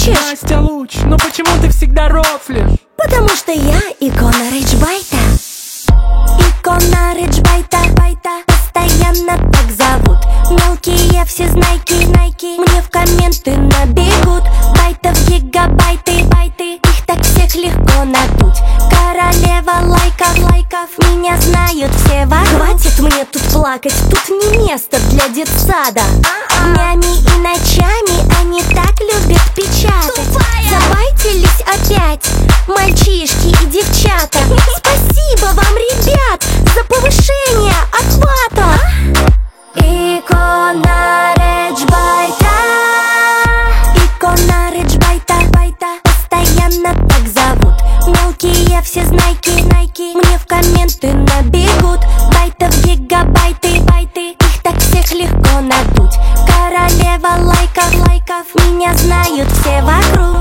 хочешь? Настя луч, но почему ты всегда рофлишь? Потому что я икона рейджбайта. Икона рейджбайта, постоянно так зовут. Мелкие все знайки, мне в комменты набегут. Байтов гигабайты, их так всех легко надуть. Королева лайков, меня знают все вокруг. Хватит мне тут плакать, тут не место для детсада. Днями и ночами они так любят печатать. Забайтились опять мальчишки и девчата. Спасибо вам, ребят, за повышение охвата. Икона рейджбайта. Икона рейджбайта, постоянно так зовут. Мелкие все знайки, мне в комменты набегут. Байтов гигабайты, их так всех легко надуть. Королева лайков, меня знают все вокруг.